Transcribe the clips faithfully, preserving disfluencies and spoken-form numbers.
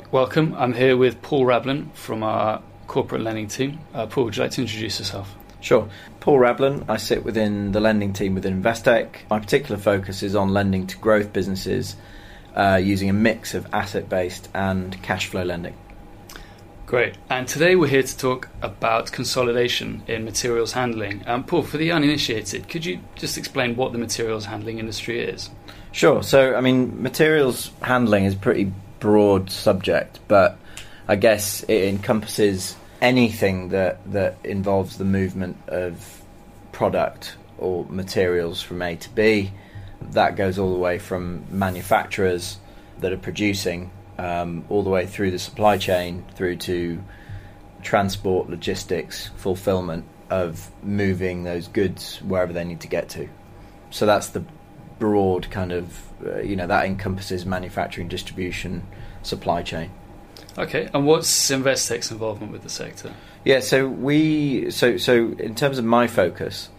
welcome. I'm here with Paul Rablan from our corporate lending team. Uh, Paul, would you like to introduce yourself? Sure. Paul Rablan. I sit within the lending team within Investec. My particular focus is on lending to growth businesses uh, using a mix of asset-based and cash flow lending. Great. And today we're here to talk about consolidation in materials handling. Um, Paul, for the uninitiated, could you just explain what the materials handling industry is? Sure. So, I mean, materials handling is a pretty broad subject, but I guess it encompasses anything that, that involves the movement of product or materials from A to B. That goes all the way from manufacturers that are producing Um, all the way through the supply chain, through to transport, logistics, fulfillment of moving those goods wherever they need to get to. So that's the broad kind of, uh, you know, that encompasses manufacturing, distribution, supply chain. Okay, and what's Investec's involvement with the sector? Yeah, so we, so so in terms of my focus,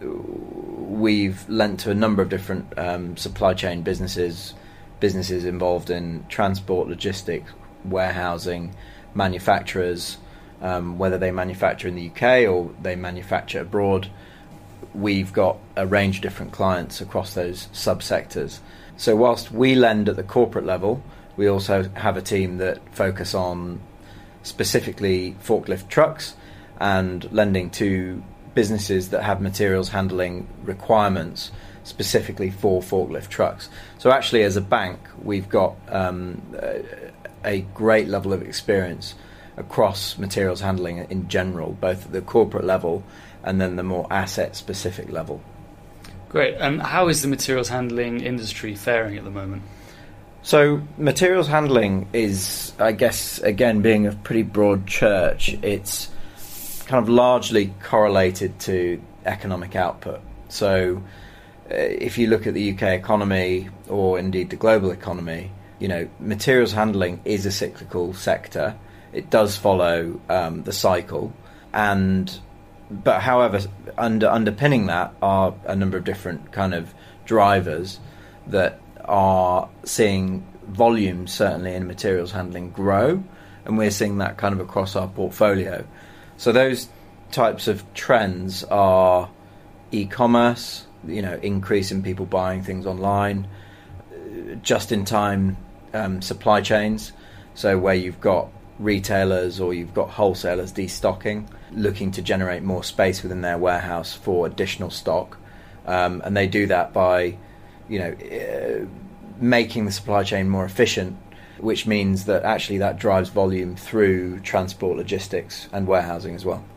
we've lent to a number of different um, supply chain businesses. Businesses involved in transport, logistics, warehousing, manufacturers, um, whether they manufacture in the U K or they manufacture abroad. We've got a range of different clients across those subsectors. So whilst we lend at the corporate level, we also have a team that focus on specifically forklift trucks and lending to businesses that have materials handling requirements specifically for forklift trucks. So actually, as a bank, we've got um, a great level of experience across materials handling in general, both at the corporate level and then the more asset-specific level. Great. And how is the materials handling industry faring at the moment? So materials handling is, I guess, again, being a pretty broad church, it's kind of largely correlated to economic output. So if you look at the U K economy or indeed the global economy, you know, materials handling is a cyclical sector. It does follow um, the cycle, and but however, under underpinning that are a number of different kind of drivers that are seeing volumes certainly in materials handling grow, and we're seeing that kind of across our portfolio. So those types of trends are e-commerce, you know, increase in people buying things online, just-in-time um, supply chains, so where you've got retailers or you've got wholesalers destocking, looking to generate more space within their warehouse for additional stock, um, and they do that by, you know, uh, making the supply chain more efficient, which means that actually that drives volume through transport, logistics, and warehousing as well.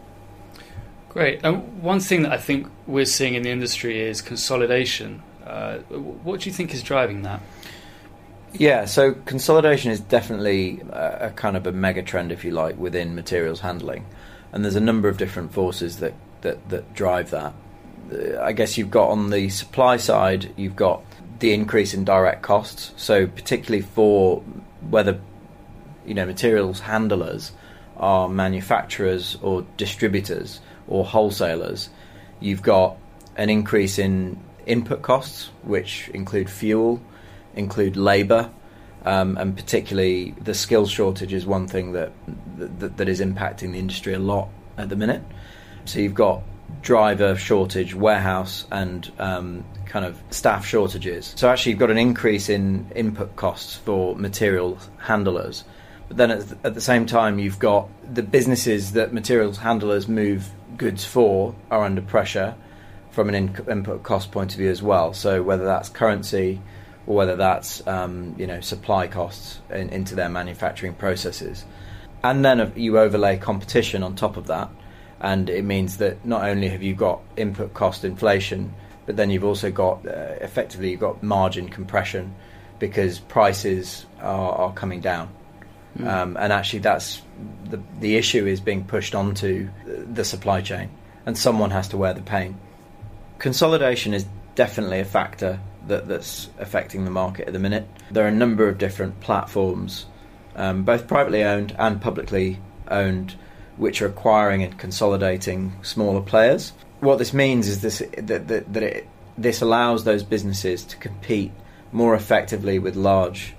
Great. And one thing that I think we're seeing in the industry is consolidation. Uh, what do you think is driving that? Yeah, so consolidation is definitely a, a kind of a mega trend, if you like, within materials handling. And there's a number of different forces that, that, that drive that. Uh, I guess you've got on the supply side, you've got the increase in direct costs. So particularly for whether, you know, materials handlers are manufacturers or distributors or wholesalers, you've got an increase in input costs, which include fuel, include labour, um, and particularly the skills shortage is one thing that, that that is impacting the industry a lot at the minute. So you've got driver shortage, warehouse, and um, kind of staff shortages. So actually you've got an increase in input costs for material handlers. But then at, at the same time, you've got the businesses that materials handlers move goods for are under pressure from an in- input cost point of view as well. So whether that's currency or whether that's um, you know, supply costs in, into their manufacturing processes. And then you overlay competition on top of that, and it means that not only have you got input cost inflation, but then you've also got uh, effectively you've got margin compression because prices are, are coming down. Mm. Um, and actually that's the the issue is being pushed onto the supply chain, and someone has to wear the pain. Consolidation is definitely a factor that, that's affecting the market at the minute. There are a number of different platforms, um, both privately owned and publicly owned, which are acquiring and consolidating smaller players. What this means is this that, that, that it, this allows those businesses to compete more effectively with large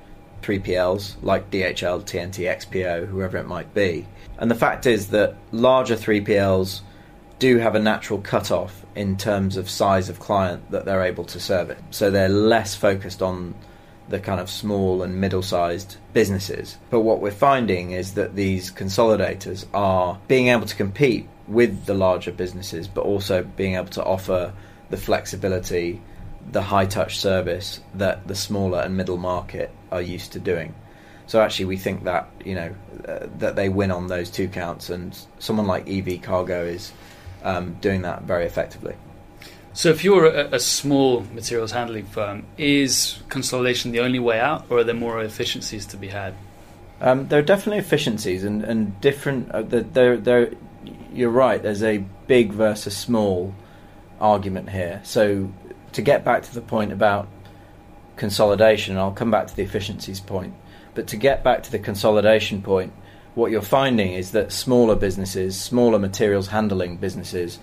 three P Ls like D H L, T N T, X P O, whoever it might be. And the fact is that larger three P Ls do have a natural cut-off in terms of size of client that they're able to service. So they're less focused on the kind of small and middle-sized businesses. But what we're finding is that these consolidators are being able to compete with the larger businesses, but also being able to offer the flexibility, the high-touch service that the smaller and middle market are used to doing. So actually we think that, you know, uh, that they win on those two counts, and someone like E V Cargo is um, doing that very effectively. So if you're a, a small materials handling firm, is consolidation the only way out, or are there more efficiencies to be had? Um, there are definitely efficiencies and, and different... Uh, there, there, you're right, there's a big versus small argument here. So to get back to the point about consolidation, I'll come back to the efficiencies point, but to get back to the consolidation point, what you're finding is that smaller businesses, smaller materials handling businesses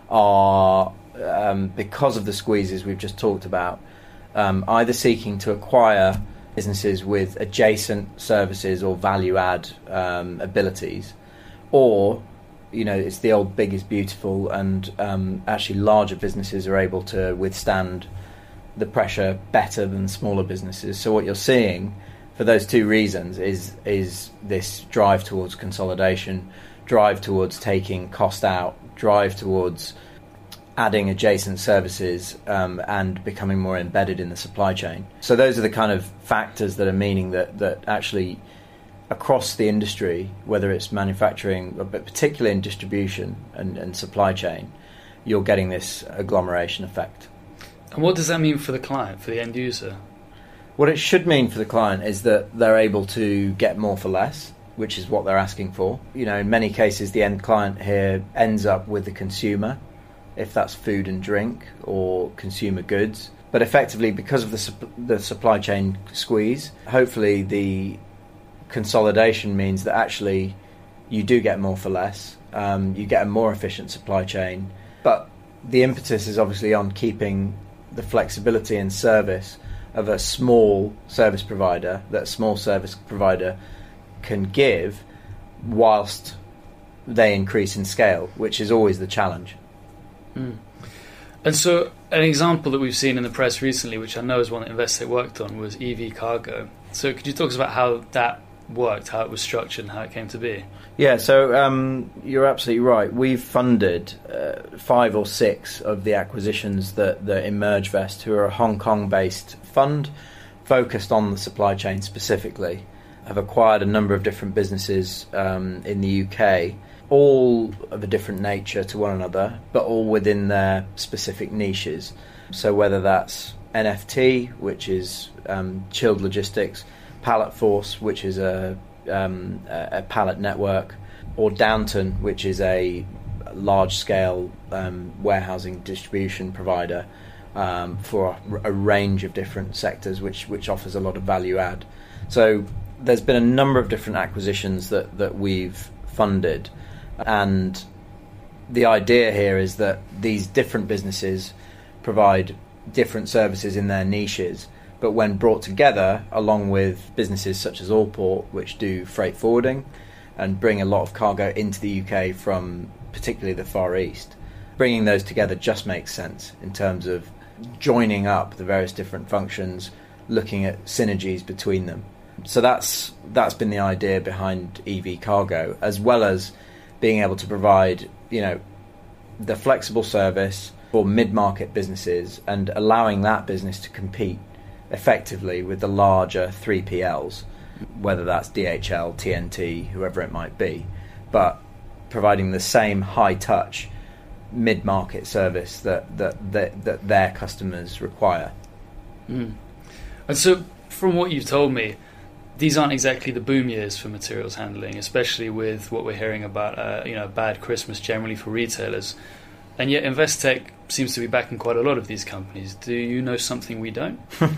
are... Um, because of the squeezes we've just talked about, um, either seeking to acquire businesses with adjacent services or value-add um, abilities, or, you know, it's the old big is beautiful, and um, actually larger businesses are able to withstand the pressure better than smaller businesses. So what you're seeing, for those two reasons, is is this drive towards consolidation, drive towards taking cost out, drive towards adding adjacent services um, and becoming more embedded in the supply chain. So those are the kind of factors that are meaning that, that actually across the industry, whether it's manufacturing, but particularly in distribution and, and supply chain, you're getting this agglomeration effect. And what does that mean for the client, for the end user? What it should mean for the client is that they're able to get more for less, which is what they're asking for. You know, in many cases, the end client here ends up with the consumer, if that's food and drink or consumer goods. But effectively, because of the, su- the supply chain squeeze, hopefully the consolidation means that actually you do get more for less, um, you get a more efficient supply chain. But the impetus is obviously on keeping the flexibility and service of a small service provider, that a small service provider can give whilst they increase in scale, which is always the challenge. Mm. And so an example that we've seen in the press recently, which I know is one that Investec worked on, was E V Cargo. So could you talk to us about how that worked, how it was structured and how it came to be? Yeah, so um, you're absolutely right. We've funded uh, five or six of the acquisitions that, that Emergevest, who are a Hong Kong-based fund focused on the supply chain specifically, have acquired a number of different businesses um, in the U K, all of a different nature to one another, but all within their specific niches. So whether that's N F T, which is um, chilled logistics, Pallet Force, which is a, um, a pallet network, or Downton, which is a large-scale um, warehousing distribution provider um, for a, a range of different sectors, which, which offers a lot of value add. So there's been a number of different acquisitions that, that we've funded. And the idea here is that these different businesses provide different services in their niches, but when brought together, along with businesses such as Allport, which do freight forwarding and bring a lot of cargo into the U K from particularly the Far East, bringing those together just makes sense in terms of joining up the various different functions, looking at synergies between them. So that's that's been the idea behind E V Cargo, as well as being able to provide, you know, the flexible service for mid-market businesses and allowing that business to compete effectively with the larger three P Ls, whether that's D H L, T N T, whoever it might be, but providing the same high-touch mid-market service that that, that, that their customers require. Mm. And so, from what you've told me, these aren't exactly the boom years for materials handling, especially with what we're hearing about, uh, you know, a bad Christmas generally for retailers. And yet Investec seems to be backing quite a lot of these companies. Do you know something we don't?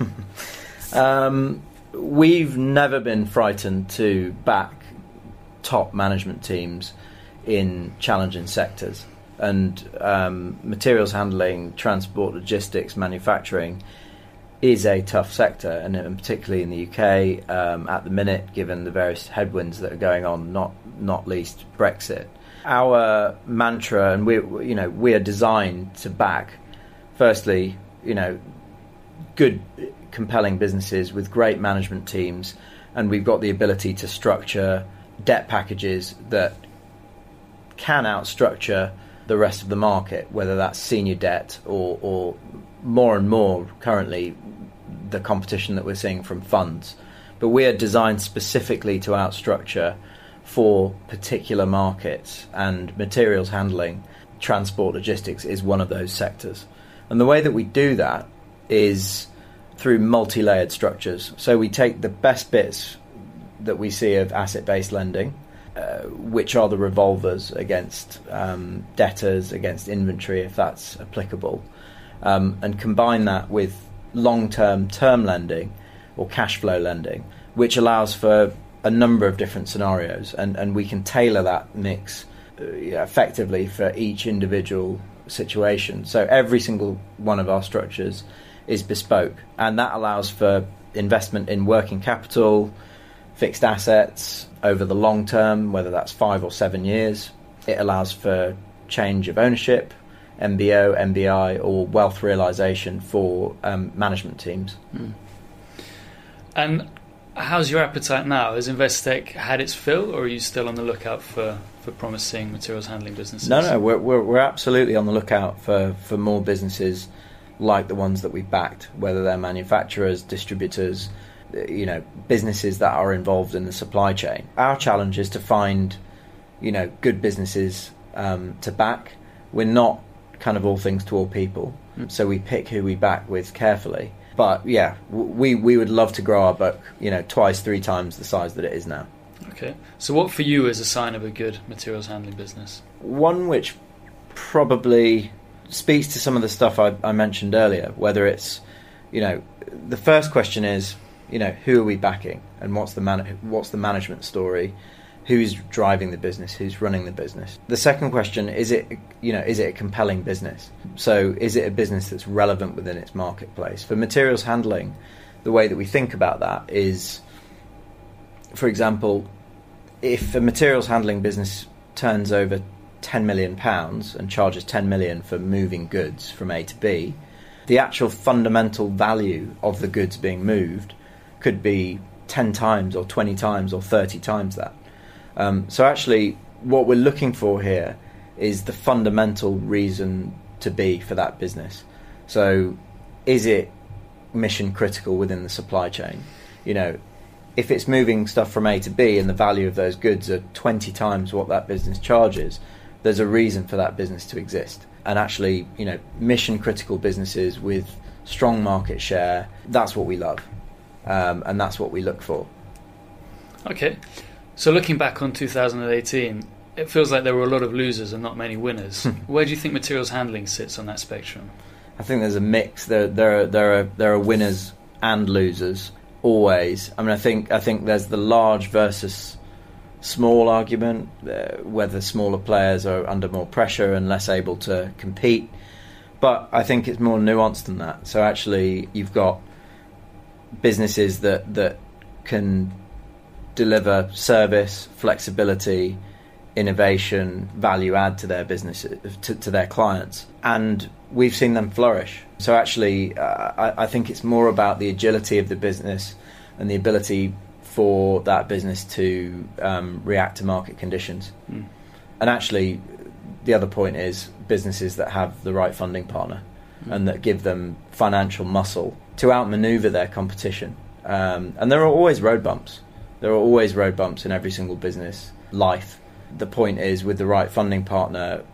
um, we've never been frightened to back top management teams in challenging sectors. And um, materials handling, transport, logistics, manufacturing is a tough sector, and, and particularly in the U K um, at the minute, given the various headwinds that are going on, not not least Brexit. Our mantra, and we you know we are designed to back, firstly, you know, good, compelling businesses with great management teams, and we've got the ability to structure debt packages that can outstructure the rest of the market, whether that's senior debt or, or more and more currently the competition that we're seeing from funds. But we are designed specifically to outstructure for particular markets, and materials handling, transport, logistics is one of those sectors. And the way that we do that is through multi-layered structures. So we take the best bits that we see of asset-based lending, uh, which are the revolvers against um, debtors, against inventory, if that's applicable, um, and combine that with long-term term lending or cash flow lending, which allows for a number of different scenarios, and, and we can tailor that mix uh, effectively for each individual situation. So every single one of our structures is bespoke, and that allows for investment in working capital, fixed assets over the long term, whether that's five or seven years. It allows for change of ownership, M B O, M B I, or wealth realisation for um, management teams. Mm. And how's your appetite now? Has Investec had its fill, or are you still on the lookout for, for promising materials handling businesses? No, no, we're, we're, we're absolutely on the lookout for, for more businesses like the ones that we've backed, whether they're manufacturers, distributors, you know, businesses that are involved in the supply chain. Our challenge is to find, you know, good businesses um, to back. We're not kind of all things to all people, mm. so we pick who we back with carefully. But yeah, we we would love to grow our book, you know, twice, three times the size that it is now. Okay. So what for you is a sign of a good materials handling business? One which probably speaks to some of the stuff I, I mentioned earlier, whether it's, you know, the first question is, you know, who are we backing, and what's the man- what's the management story? Who's driving the business? Who's running the business? The second question, is it, you know, is it a compelling business? So is it a business that's relevant within its marketplace? For materials handling, the way that we think about that is, for example, if a materials handling business turns over ten million pounds and charges ten million for moving goods from A to B, the actual fundamental value of the goods being moved could be ten times or twenty times or thirty times that. Um, so actually what we're looking for here is the fundamental reason to be for that business. So is it mission critical within the supply chain? You know, if it's moving stuff from A to B and the value of those goods are twenty times what that business charges, there's a reason for that business to exist. And actually, you know, mission critical businesses with strong market share, that's what we love. Um, and that's what we look for. Okay. So looking back on two thousand eighteen, it feels like there were a lot of losers and not many winners. Where do you think materials handling sits on that spectrum? I think there's a mix. There, there, are, there are there are winners and losers always. I mean, I think I think there's the large versus small argument, uh, whether smaller players are under more pressure and less able to compete. But I think it's more nuanced than that. So actually, you've got businesses that that can deliver service, flexibility, innovation, value add to their business, to, to their clients, and we've seen them flourish. So actually, uh, I, I think it's more about the agility of the business and the ability for that business to um, react to market conditions. Mm. And actually, the other point is businesses that have the right funding partner mm. and that give them financial muscle to outmaneuver their competition. Um, and there are always road bumps. There are always road bumps in every single business life. The point is, with the right funding partner,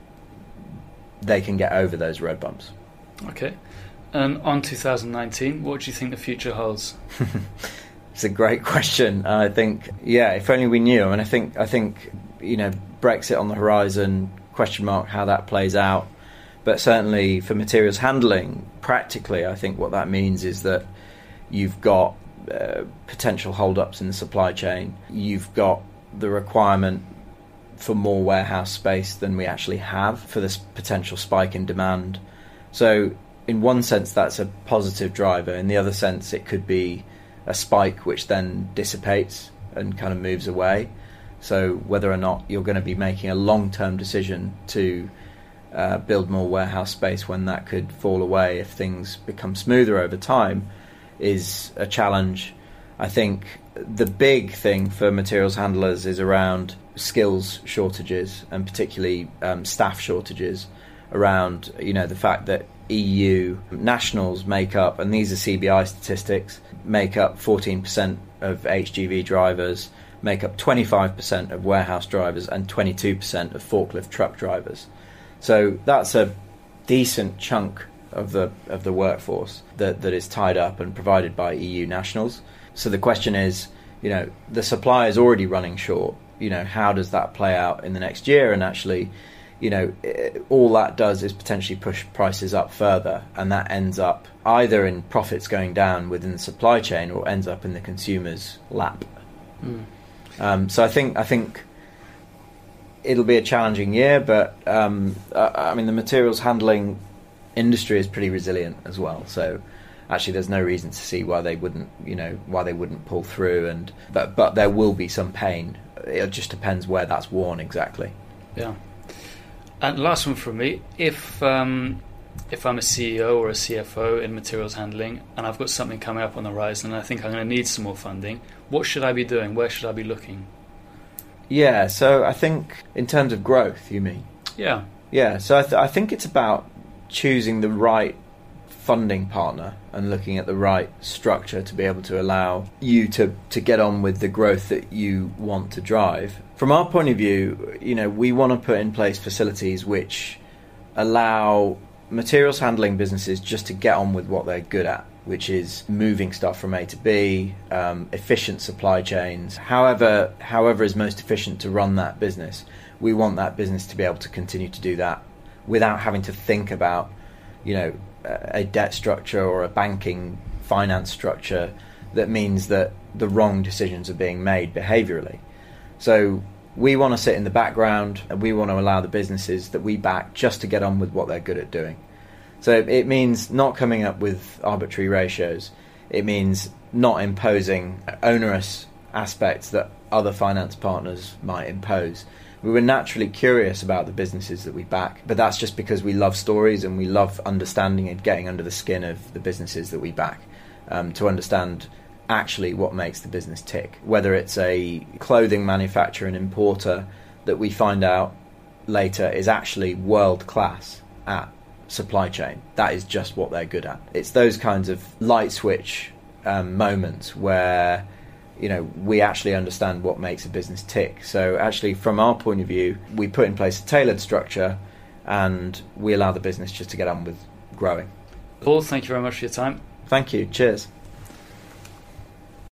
they can get over those road bumps. Okay. And on two thousand nineteen, what do you think the future holds? It's a great question. I think, yeah, if only we knew. I mean, I think, I think, you know, Brexit on the horizon, question mark how that plays out. But certainly for materials handling, practically, I think what that means is that you've got uh, potential hold-ups in the supply chain. You've got the requirement for more warehouse space than we actually have for this potential spike in demand. So in one sense that's a positive driver. In the other sense, it could be a spike which then dissipates and kind of moves away. So whether or not you're going to be making a long-term decision to uh, build more warehouse space when that could fall away if things become smoother over time is a challenge. I think the big thing for materials handlers is around skills shortages, and particularly um, staff shortages, around, you know, the fact that E U nationals make up, and these are C B I statistics, make up fourteen percent of H G V drivers, make up twenty-five percent of warehouse drivers, and twenty-two percent of forklift truck drivers. So that's a decent chunk of the of the workforce that, that is tied up and provided by E U nationals. So the question is, you know, the supply is already running short. You know, how does that play out in the next year? And actually, you know, all that does is potentially push prices up further, and that ends up either in profits going down within the supply chain or ends up in the consumer's lap. Mm. Um, so I think I think it'll be a challenging year, but um, I, I mean the materials handling industry is pretty resilient as well. So actually, there's no reason to see why they wouldn't, you know, why they wouldn't pull through. And but but there will be some pain. It just depends where that's worn exactly. Yeah. And last one from me: if um, if I'm a C E O or a C F O in materials handling, and I've got something coming up on the horizon, and I think I'm going to need some more funding, what should I be doing? Where should I be looking? Yeah. So I think in terms of growth, you mean? Yeah. Yeah. So I, th- I think it's about choosing the right funding partner and looking at the right structure to be able to allow you to, to get on with the growth that you want to drive. From our point of view, you know, we want to put in place facilities which allow materials handling businesses just to get on with what they're good at, which is moving stuff from A to B, um, efficient supply chains. However, however is most efficient to run that business, we want that business to be able to continue to do that without having to think about, you know, a debt structure or a banking finance structure that means that the wrong decisions are being made behaviourally. So we want to sit in the background, and we want to allow the businesses that we back just to get on with what they're good at doing. So it means not coming up with arbitrary ratios. It means not imposing onerous aspects that other finance partners might impose. We were naturally curious about the businesses that we back, but that's just because we love stories and we love understanding and getting under the skin of the businesses that we back, um, to understand actually what makes the business tick. Whether it's a clothing manufacturer and importer that we find out later is actually world class at supply chain. That is just what they're good at. It's those kinds of light switch um, moments where, you know, we actually understand what makes a business tick. So actually, from our point of view, we put in place a tailored structure and we allow the business just to get on with growing. Paul, thank you very much for your time. Thank you. Cheers.